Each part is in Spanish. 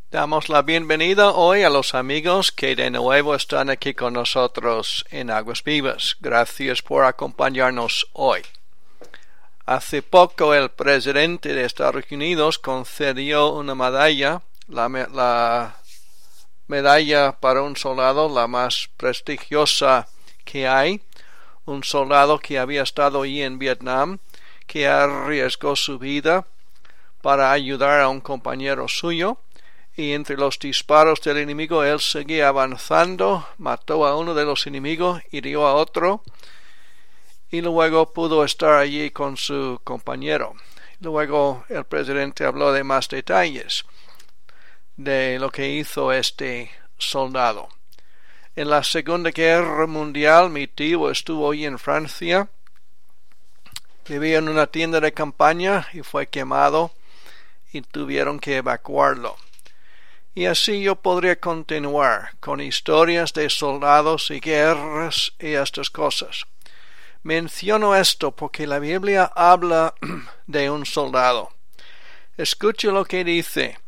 Damos la bienvenida hoy a los amigos que de nuevo están aquí con nosotros en Aguas Vivas. Gracias por acompañarnos hoy. Hace poco el presidente de Estados Unidos concedió una medalla, la medalla para un soldado, la más prestigiosa que hay. Un soldado que había estado allí en Vietnam, que arriesgó su vida para ayudar a un compañero suyo. Y entre los disparos del enemigo él seguía avanzando, mató a uno de los enemigos, hirió a otro y luego pudo estar allí con su compañero. Luego el presidente habló de más detalles de lo que hizo este soldado. En la Segunda Guerra Mundial mi tío estuvo allí en Francia, vivía en una tienda de campaña y fue quemado y tuvieron que evacuarlo. Y así yo podría continuar con historias de soldados y guerras y estas cosas. Menciono esto porque la Biblia habla de un soldado. Escuche lo que dice.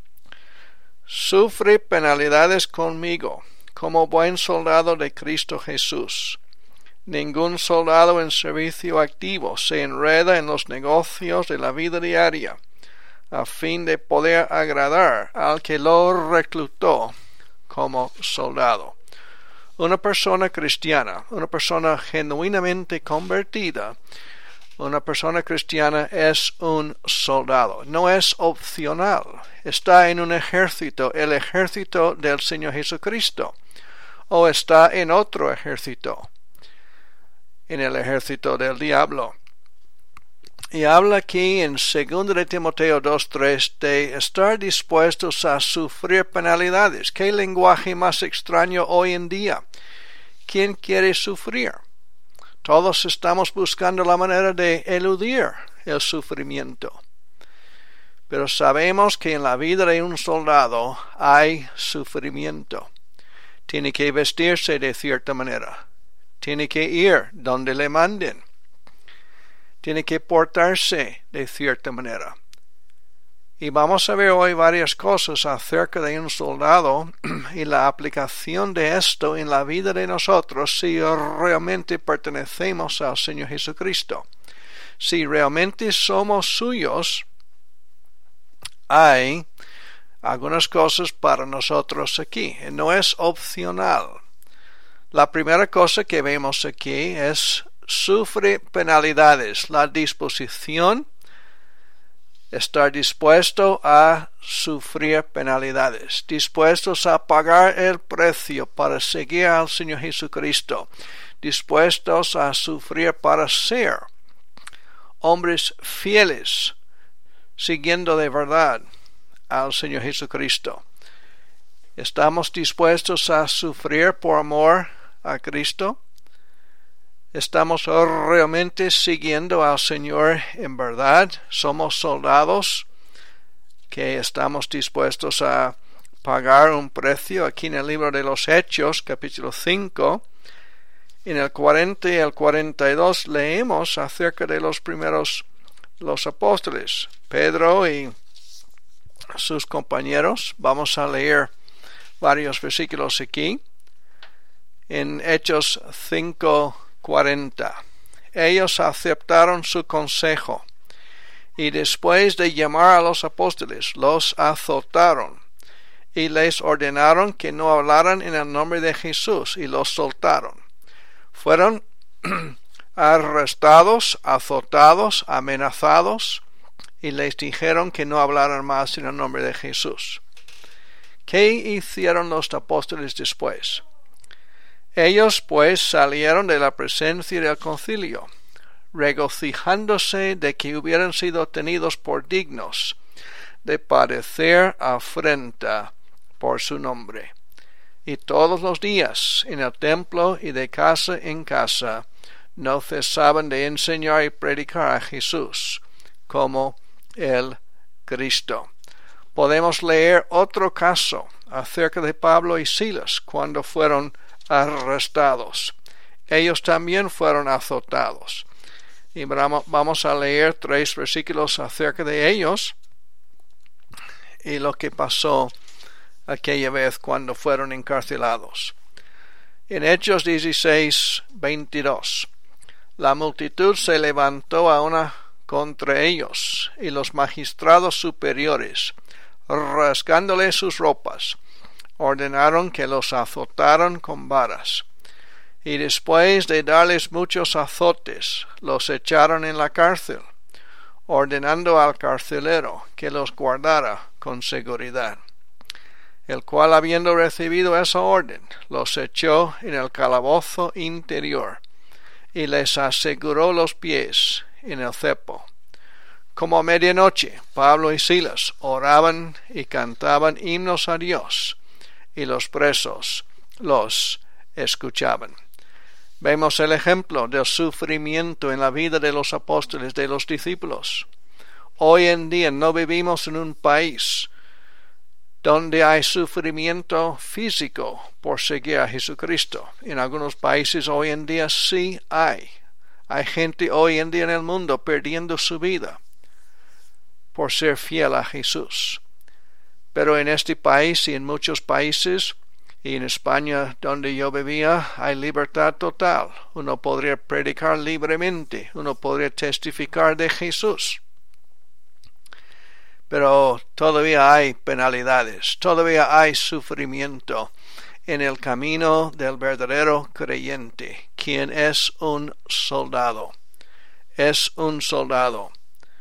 Sufre penalidades conmigo, como buen soldado de Cristo Jesús. Ningún soldado en servicio activo se enreda en los negocios de la vida diaria, a fin de poder agradar al que lo reclutó como soldado. Una persona cristiana, una persona genuinamente convertida, una persona cristiana es un soldado, no es opcional, está en un ejército, el ejército del Señor Jesucristo, o está en otro ejército, en el ejército del diablo. Y habla aquí en 2 de Timoteo 2:3 de estar dispuestos a sufrir penalidades. ¿Qué lenguaje más extraño hoy en día? ¿Quién quiere sufrir? Todos estamos buscando la manera de eludir el sufrimiento. Pero sabemos que en la vida de un soldado hay sufrimiento. Tiene que vestirse de cierta manera. Tiene que ir donde le manden. Tiene que portarse de cierta manera. Y vamos a ver hoy varias cosas acerca de un soldado y la aplicación de esto en la vida de nosotros si realmente pertenecemos al Señor Jesucristo. Si realmente somos suyos, hay algunas cosas para nosotros aquí. No es opcional. La primera cosa que vemos aquí es sufre penalidades, la disposición, estar dispuesto a sufrir penalidades, dispuestos a pagar el precio para seguir al Señor Jesucristo, dispuestos a sufrir para ser hombres fieles, siguiendo de verdad al Señor Jesucristo. ¿Estamos dispuestos a sufrir por amor a Cristo? ¿Estamos realmente siguiendo al Señor en verdad? ¿Somos soldados que estamos dispuestos a pagar un precio? Aquí en el libro de los Hechos, capítulo 5, en el 40 y el 42, leemos acerca de los apóstoles, Pedro y sus compañeros. Vamos a leer varios versículos aquí. En Hechos 5:40. Ellos aceptaron su consejo y después de llamar a los apóstoles los azotaron y les ordenaron que no hablaran en el nombre de Jesús y los soltaron. Fueron arrestados, azotados, amenazados y les dijeron que no hablaran más en el nombre de Jesús. ¿Qué hicieron los apóstoles después? Ellos pues salieron de la presencia del concilio, regocijándose de que hubieran sido tenidos por dignos de padecer afrenta por su nombre. Y todos los días en el templo y de casa en casa no cesaban de enseñar y predicar a Jesús como el Cristo. Podemos leer otro caso acerca de Pablo y Silas cuando fueron arrestados. Ellos también fueron azotados. Y vamos a leer 3 versículos acerca de ellos y lo que pasó aquella vez cuando fueron encarcelados. En Hechos 16:22, la multitud se levantó a una contra ellos, y los magistrados superiores, rasgándoles sus ropas, ordenaron que los azotaran con varas. Y después de darles muchos azotes, los echaron en la cárcel, ordenando al carcelero que los guardara con seguridad, el cual, habiendo recibido esa orden, los echó en el calabozo interior, y les aseguró los pies en el cepo. Como a medianoche, Pablo y Silas oraban y cantaban himnos a Dios, y los presos los escuchaban. Vemos el ejemplo del sufrimiento en la vida de los apóstoles, de los discípulos. Hoy en día no vivimos en un país donde hay sufrimiento físico por seguir a Jesucristo. En algunos países hoy en día sí hay. Hay gente hoy en día en el mundo perdiendo su vida por ser fiel a Jesús. Pero en este país y en muchos países, y en España donde yo vivía, hay libertad total. Uno podría predicar libremente, uno podría testificar de Jesús. Pero todavía hay penalidades, todavía hay sufrimiento en el camino del verdadero creyente, quien es un soldado. Es un soldado.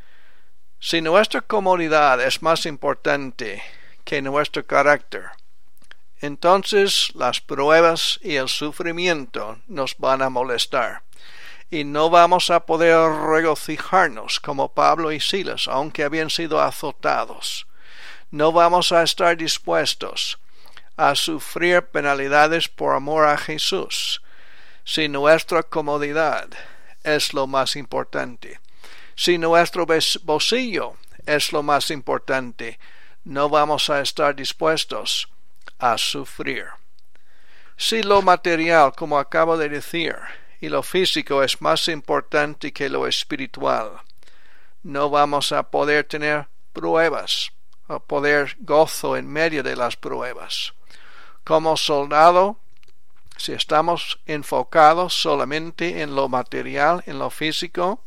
Si nuestra comodidad es más importante que nuestro carácter, entonces las pruebas y el sufrimiento nos van a molestar, y no vamos a poder regocijarnos como Pablo y Silas, aunque habían sido azotados. No vamos a estar dispuestos a sufrir penalidades por amor a Jesús, si nuestra comodidad es lo más importante. Si nuestro bolsillo es lo más importante, no vamos a estar dispuestos a sufrir. Si lo material, como acabo de decir, y lo físico es más importante que lo espiritual, no vamos a poder tener pruebas, a poder gozo en medio de las pruebas. Como soldado, si estamos enfocados solamente en lo material, en lo físico,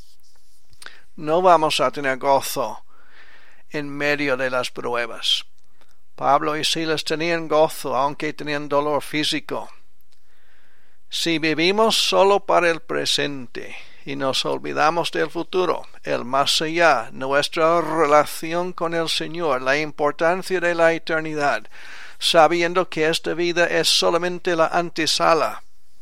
no vamos a tener gozo en medio de las pruebas. Pablo y Silas tenían gozo, aunque tenían dolor físico. Si vivimos solo para el presente y nos olvidamos del futuro, el más allá, nuestra relación con el Señor, la importancia de la eternidad, sabiendo que esta vida es solamente la antesala,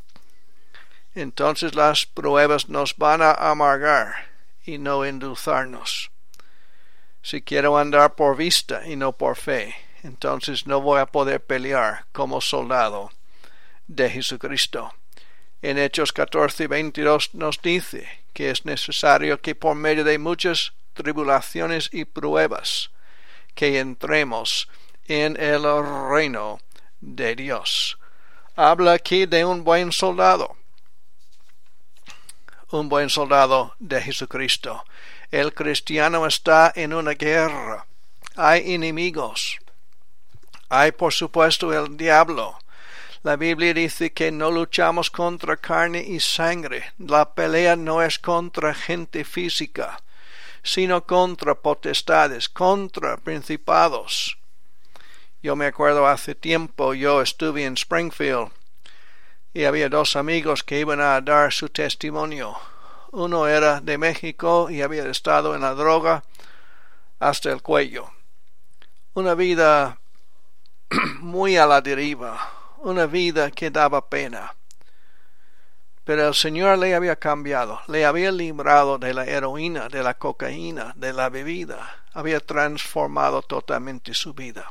entonces las pruebas nos van a amargar y no endulzarnos. Si quiero andar por vista y no por fe, entonces no voy a poder pelear como soldado de Jesucristo. En Hechos 14:22 nos dice que es necesario que por medio de muchas tribulaciones y pruebas que entremos en el reino de Dios. Habla aquí de un buen soldado de Jesucristo. El cristiano está en una guerra. Hay enemigos. Hay, por supuesto, el diablo. La Biblia dice que no luchamos contra carne y sangre. La pelea no es contra gente física, sino contra potestades, contra principados. Yo me acuerdo hace tiempo, yo estuve en Springfield y había dos amigos que iban a dar su testimonio. Uno era de México y había estado en la droga hasta el cuello. Una vida muy a la deriva, una vida que daba pena. Pero el Señor le había cambiado, le había librado de la heroína, de la cocaína, de la bebida, había transformado totalmente su vida.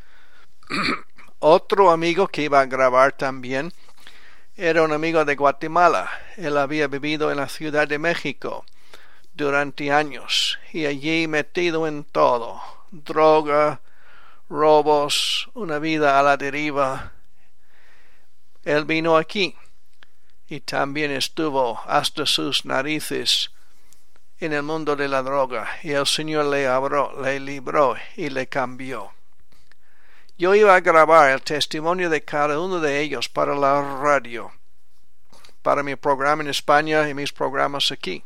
Otro amigo que iba a grabar también era un amigo de Guatemala. Él había vivido en la Ciudad de México durante años y allí metido en todo, droga, robos, una vida a la deriva. Él vino aquí y también estuvo hasta sus narices en el mundo de la droga, y el Señor le libró y le cambió. Yo iba a grabar el testimonio de cada uno de ellos para la radio, para mi programa en España y mis programas aquí.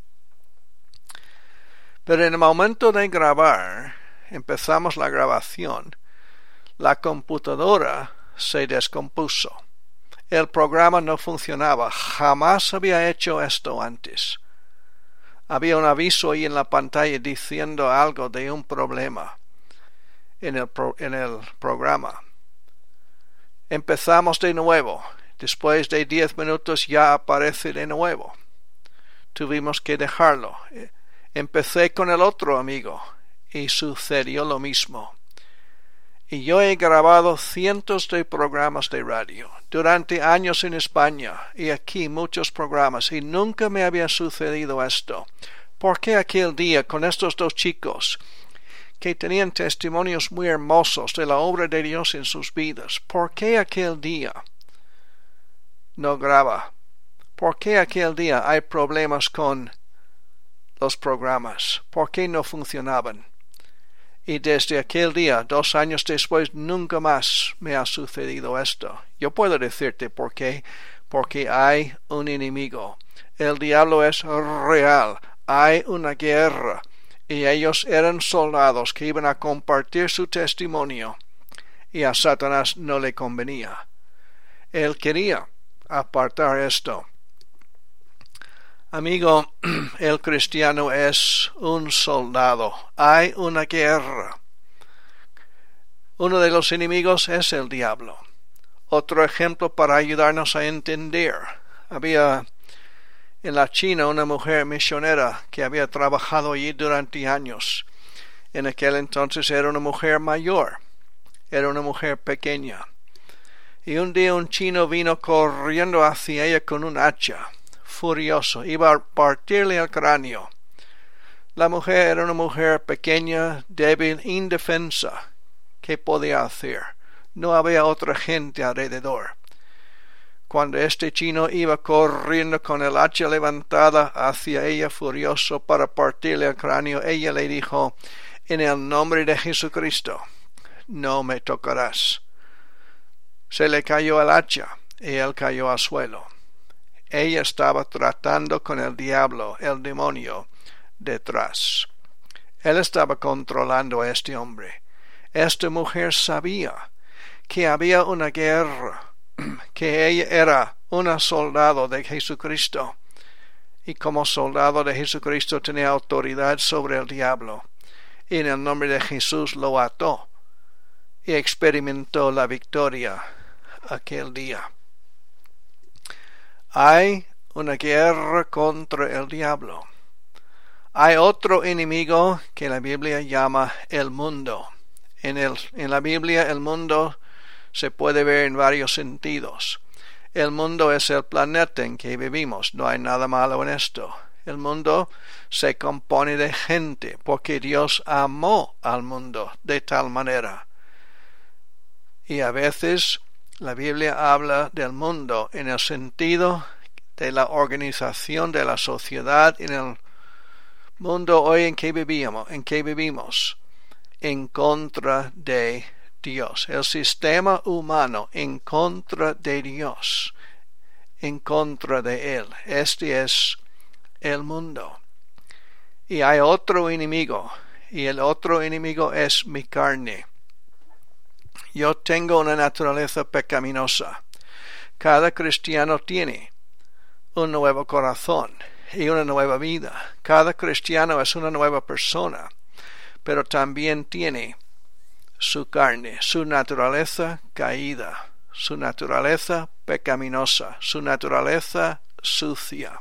Pero en el momento de grabar, empezamos la grabación, la computadora se descompuso. El programa no funcionaba. Jamás había hecho esto antes. Había un aviso ahí en la pantalla diciendo algo de un problema en el programa. Empezamos de nuevo. Después de 10 minutos ya aparece de nuevo. Tuvimos que dejarlo. Empecé con el otro amigo y sucedió lo mismo. Y yo he grabado cientos de programas de radio durante años en España y aquí muchos programas y nunca me había sucedido esto. ¿Por qué aquel día con estos dos chicos que tenían testimonios muy hermosos de la obra de Dios en sus vidas? ¿Por qué aquel día no graba? ¿Por qué aquel día hay problemas con los programas? ¿Por qué no funcionaban? Y desde aquel día, 2 años después, nunca más me ha sucedido esto. Yo puedo decirte por qué. Porque hay un enemigo. El diablo es real. Hay una guerra. Y ellos eran soldados que iban a compartir su testimonio. Y a Satanás no le convenía. Él quería apartar esto. Amigo, el cristiano es un soldado. Hay una guerra. Uno de los enemigos es el diablo. Otro ejemplo para ayudarnos a entender. Había en la China una mujer misionera que había trabajado allí durante años. En aquel entonces era una mujer mayor. Era una mujer pequeña. Y un día un chino vino corriendo hacia ella con un hacha. Furioso, iba a partirle el cráneo. La mujer era una mujer pequeña, débil, indefensa. ¿Qué podía hacer? No había otra gente alrededor. Cuando este chino iba corriendo con el hacha levantada hacia ella furioso para partirle el cráneo, ella le dijo: en el nombre de Jesucristo, no me tocarás. Se le cayó el hacha y él cayó al suelo. Ella estaba tratando con el diablo, el demonio, detrás. Él estaba controlando a este hombre. Esta mujer sabía que había una guerra, que ella era una soldado de Jesucristo. Y como soldado de Jesucristo tenía autoridad sobre el diablo. Y en el nombre de Jesús lo ató. Y experimentó la victoria aquel día. Hay una guerra contra el diablo. Hay otro enemigo que la Biblia llama el mundo. En la Biblia el mundo se puede ver en varios sentidos. El mundo es el planeta en que vivimos. No hay nada malo en esto. El mundo se compone de gente porque Dios amó al mundo de tal manera. Y a veces la Biblia habla del mundo en el sentido de la organización de la sociedad en el mundo hoy en que vivimos en contra de Dios. El sistema humano en contra de Dios, en contra de Él. Este es el mundo. Y hay otro enemigo, y el otro enemigo es mi carne. Yo tengo una naturaleza pecaminosa. Cada cristiano tiene un nuevo corazón y una nueva vida. Cada cristiano es una nueva persona, pero también tiene su carne, su naturaleza caída, su naturaleza pecaminosa, su naturaleza sucia.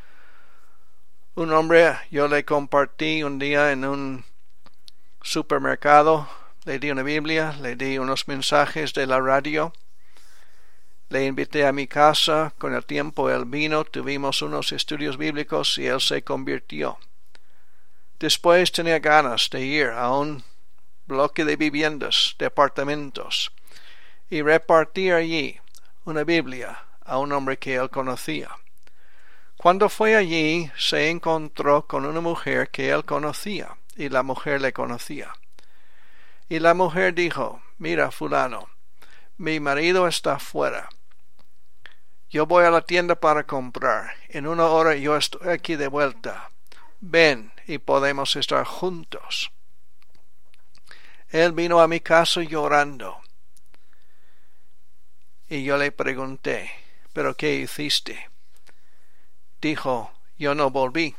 Un hombre, yo le compartí un día en un supermercado, le di una Biblia, le di unos mensajes de la radio, le invité a mi casa, con el tiempo él vino, tuvimos unos estudios bíblicos y él se convirtió. Después tenía ganas de ir a un bloque de viviendas, departamentos, y repartir allí una Biblia a un hombre que él conocía. Cuando fue allí, se encontró con una mujer que él conocía, y la mujer le conocía. Y la mujer dijo: mira, fulano, mi marido está fuera. Yo voy a la tienda para comprar. En 1 hora yo estoy aquí de vuelta. Ven y podemos estar juntos. Él vino a mi casa llorando. Y yo le pregunté, ¿pero qué hiciste? Dijo, yo no volví.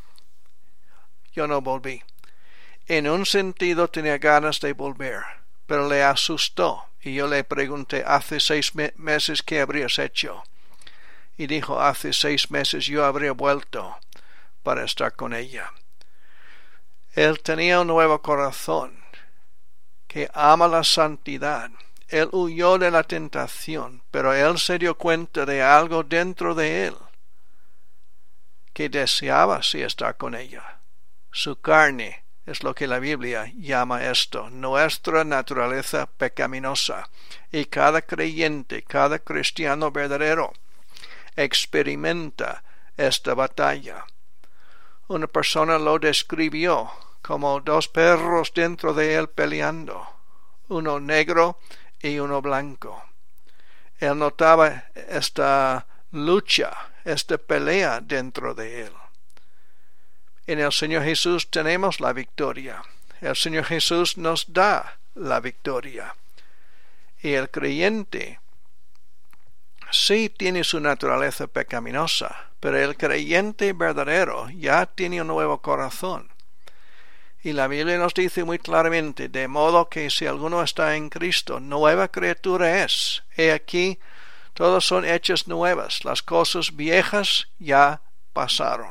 En un sentido tenía ganas de volver, pero le asustó. Y yo le pregunté, ¿hace 6 meses qué habrías hecho? Y dijo, hace 6 meses yo habría vuelto para estar con ella. Él tenía un nuevo corazón que ama la santidad. Él huyó de la tentación, pero él se dio cuenta de algo dentro de él que deseaba sí estar con ella. Su carne es lo que la Biblia llama esto, nuestra naturaleza pecaminosa. Y cada creyente, cada cristiano verdadero experimenta esta batalla. Una persona lo describió como 2 perros dentro de él peleando, uno negro y uno blanco. Él notaba esta lucha, esta pelea dentro de él. En el Señor Jesús tenemos la victoria. El Señor Jesús nos da la victoria. Y el creyente sí tiene su naturaleza pecaminosa, pero el creyente verdadero ya tiene un nuevo corazón. Y la Biblia nos dice muy claramente, de modo que si alguno está en Cristo, nueva criatura es. He aquí, todas son hechas nuevas, las cosas viejas ya pasaron.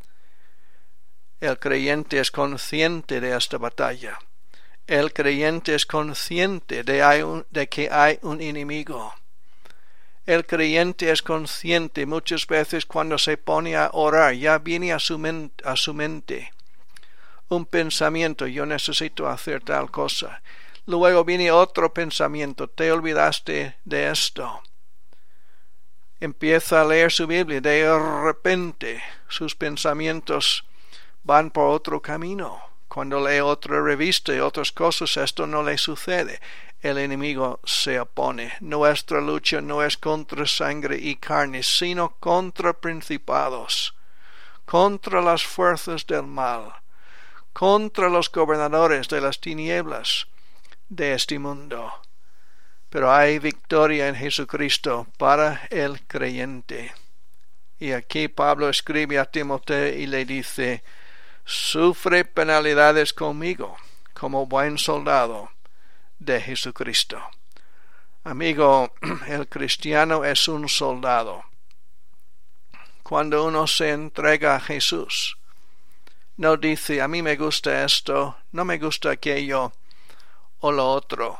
El creyente es consciente de esta batalla. El creyente es consciente de que hay un enemigo. El creyente es consciente muchas veces cuando se pone a orar, ya viene a su mente un pensamiento, yo necesito hacer tal cosa. Luego viene otro pensamiento, te olvidaste de esto. Empieza a leer su Biblia, de repente sus pensamientos van por otro camino. Cuando lee otra revista y otras cosas, esto no le sucede. El enemigo se opone. Nuestra lucha no es contra sangre y carne, sino contra principados, contra las fuerzas del mal, contra los gobernadores de las tinieblas de este mundo. Pero hay victoria en Jesucristo para el creyente. Y aquí Pablo escribe a Timoteo y le dice, sufre penalidades conmigo como buen soldado de Jesucristo. Amigo, el cristiano es un soldado. Cuando uno se entrega a Jesús, no dice, a mí me gusta esto, no me gusta aquello o lo otro.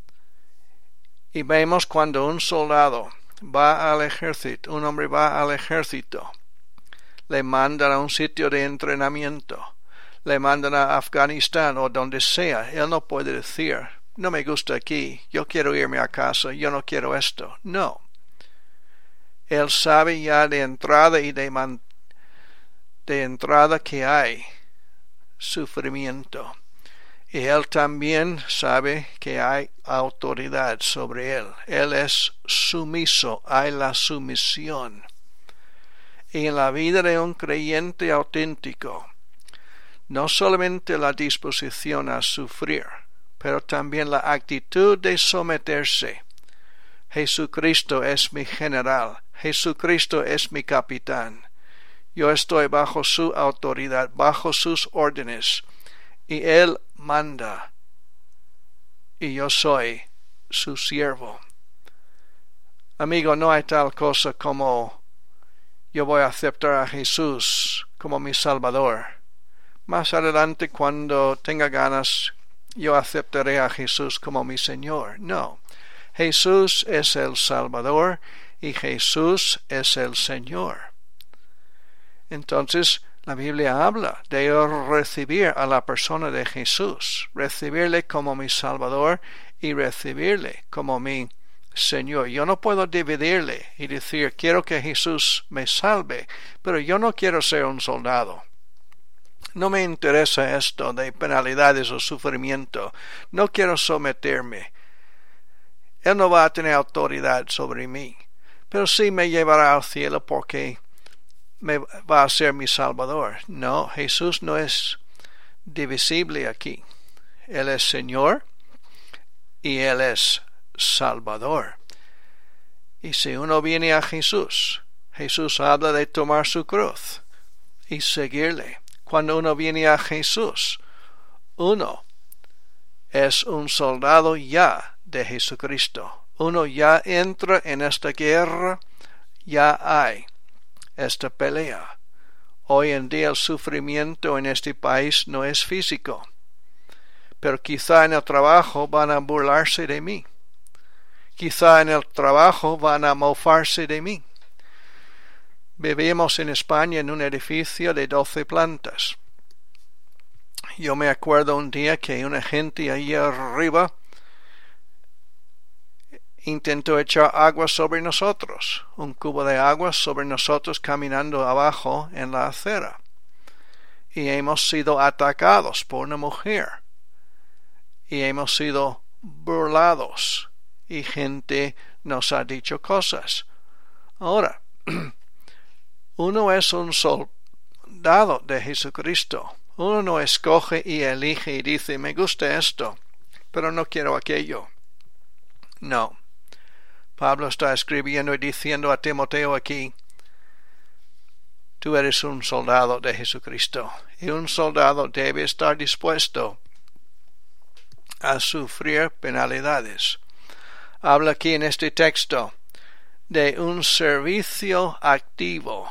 Y vemos cuando un soldado va al ejército, un hombre va al ejército, le mandan a un sitio de entrenamiento, le mandan a Afganistán o donde sea, él no puede decir, no me gusta aquí, yo quiero irme a casa, yo no quiero esto. No. Él sabe ya de entrada y de entrada que hay sufrimiento. Y él también sabe que hay autoridad sobre él. Él es sumiso, hay la sumisión. Y en la vida de un creyente auténtico, no solamente la disposición a sufrir, pero también la actitud de someterse. Jesucristo es mi general, Jesucristo es mi capitán. Yo estoy bajo su autoridad, bajo sus órdenes, y Él manda, y yo soy su siervo. Amigo, no hay tal cosa como yo voy a aceptar a Jesús como mi Salvador. Más adelante, cuando tenga ganas, yo aceptaré a Jesús como mi Señor. No, Jesús es el Salvador y Jesús es el Señor. Entonces, la Biblia habla de recibir a la persona de Jesús, recibirle como mi Salvador y recibirle como mi Señor. Yo no puedo dividirle y decir, quiero que Jesús me salve, pero yo no quiero ser un soldado. No me interesa esto de penalidades o sufrimiento. No quiero someterme. Él no va a tener autoridad sobre mí, pero sí me llevará al cielo porque me va a ser mi Salvador. No, Jesús no es divisible aquí. Él es Señor y Él es Salvador. Y si uno viene a Jesús, Jesús habla de tomar su cruz y seguirle. Cuando uno viene a Jesús, uno es un soldado ya de Jesucristo. Uno ya entra en esta guerra, ya hay esta pelea. Hoy en día el sufrimiento en este país no es físico, pero quizá en el trabajo van a burlarse de mí. Quizá en el trabajo van a mofarse de mí. Vivíamos en España en un edificio de 12 plantas. Yo me acuerdo un día que una gente ahí arriba intentó echar agua sobre nosotros, un cubo de agua sobre nosotros caminando abajo en la acera. Y hemos sido atacados por una mujer. Y hemos sido burlados. Y gente nos ha dicho cosas. Ahora, uno es un soldado de Jesucristo. Uno no escoge y elige y dice, me gusta esto, pero no quiero aquello. No. Pablo está escribiendo y diciendo a Timoteo aquí, tú eres un soldado de Jesucristo, y un soldado debe estar dispuesto a sufrir penalidades. Habla aquí en este texto de un servicio activo.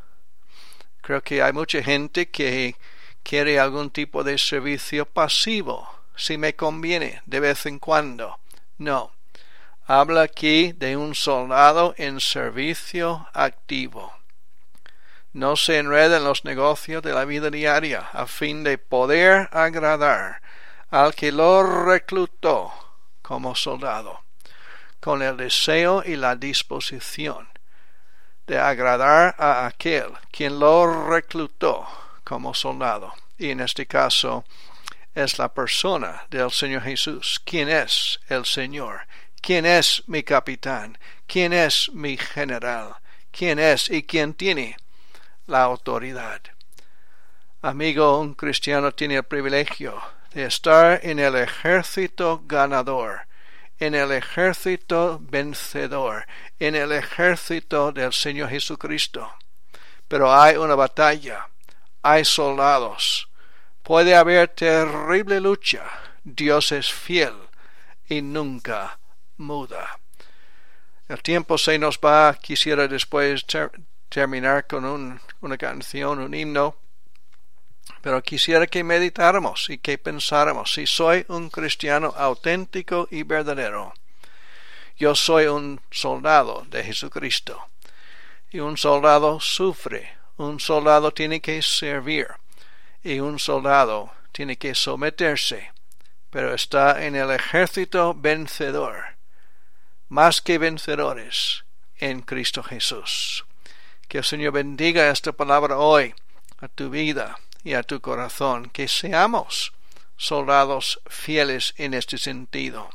Creo que hay mucha gente que quiere algún tipo de servicio pasivo, si me conviene, de vez en cuando. No. Habla aquí de un soldado en servicio activo. No se enreda en los negocios de la vida diaria a fin de poder agradar al que lo reclutó como soldado, con el deseo y la disposición de agradar a aquel quien lo reclutó como soldado. Y en este caso es la persona del Señor Jesús. ¿Quién es el Señor? ¿Quién es mi capitán? ¿Quién es mi general? ¿Quién es y quién tiene la autoridad? Amigo, un cristiano tiene el privilegio de estar en el ejército ganador, en el ejército vencedor, en el ejército del Señor Jesucristo. Pero hay una batalla, hay soldados, puede haber terrible lucha. Dios es fiel y nunca muda. El tiempo se nos va. Quisiera después terminar con una canción, un himno, pero quisiera que meditáramos y que pensáramos. Si soy un cristiano auténtico y verdadero, yo soy un soldado de Jesucristo, y un soldado sufre, un soldado tiene que servir, y un soldado tiene que someterse, pero está en el ejército vencedor, más que vencedores en Cristo Jesús. Que el Señor bendiga esta palabra hoy a tu vida y a tu corazón, que seamos soldados fieles en este sentido.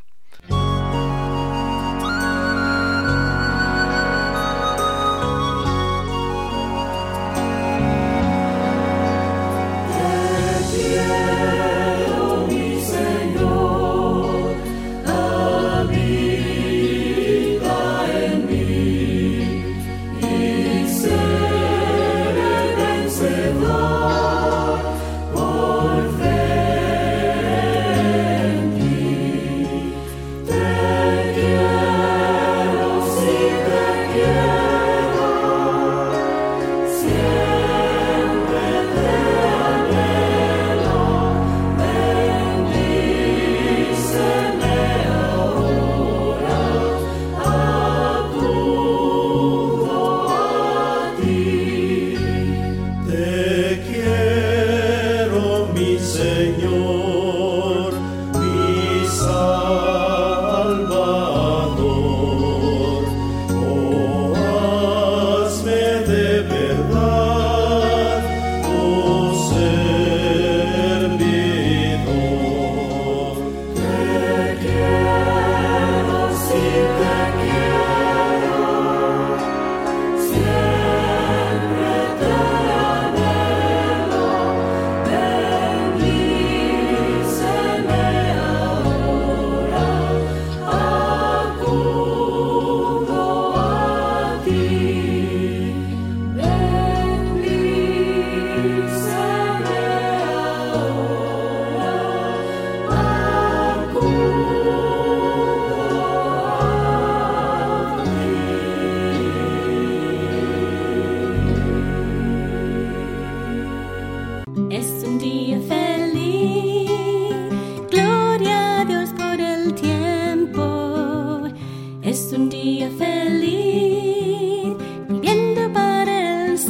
Es un día feliz, viviendo para el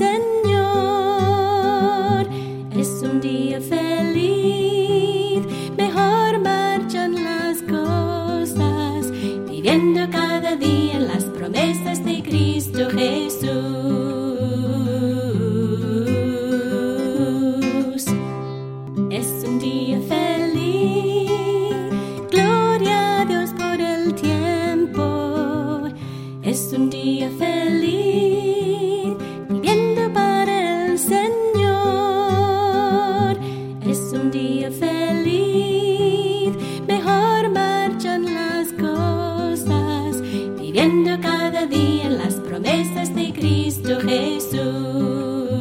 Señor. Es un día feliz, mejor marchan las cosas, viviendo cada día las promesas de Cristo Jesús. Es un día feliz, gloria a Dios por el tiempo. Es un día feliz, viviendo para el Señor. Es un día feliz, mejor marchan las cosas, viviendo cada día las promesas de Cristo Jesús.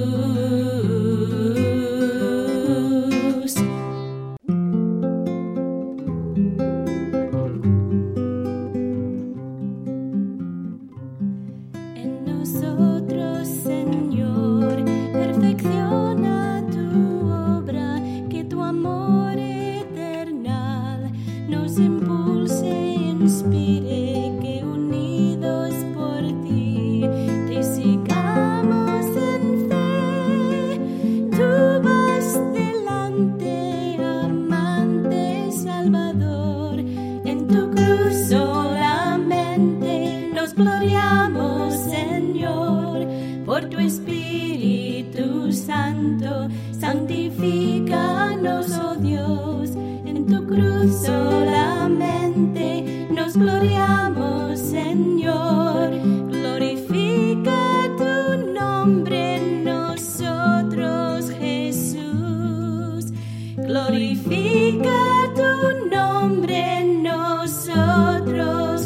En nosotros, Señor, perfecciona tu obra, que tu amor eternal nos impulse e inspire, que unidos por ti te sigamos en fe. Tú vas delante, amante Salvador, en tu cruz solamente nos gloriamos, Señor, por tu Espíritu Santo. Santifícanos, oh Dios, en tu cruz solamente nos gloriamos, Señor. Glorifica tu nombre en nosotros, Jesús. Glorifica tu nombre en nosotros,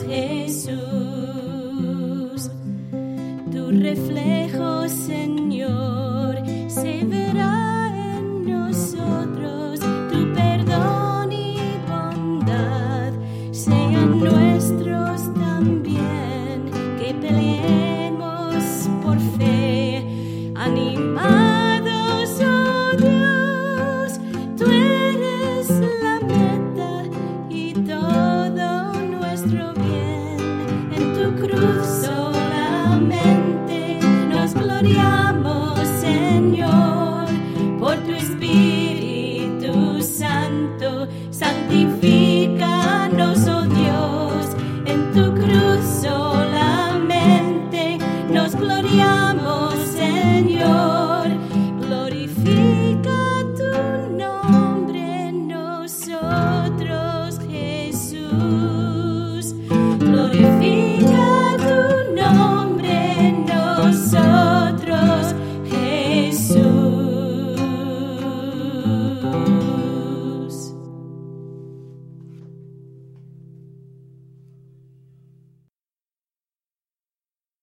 Jesús. Tu reflejo, Señor, se verá en nosotros. Tu perdón y bondad sean nuestros también. Que peleemos por fe, animados, oh Dios. Tú eres la meta y todo nuestro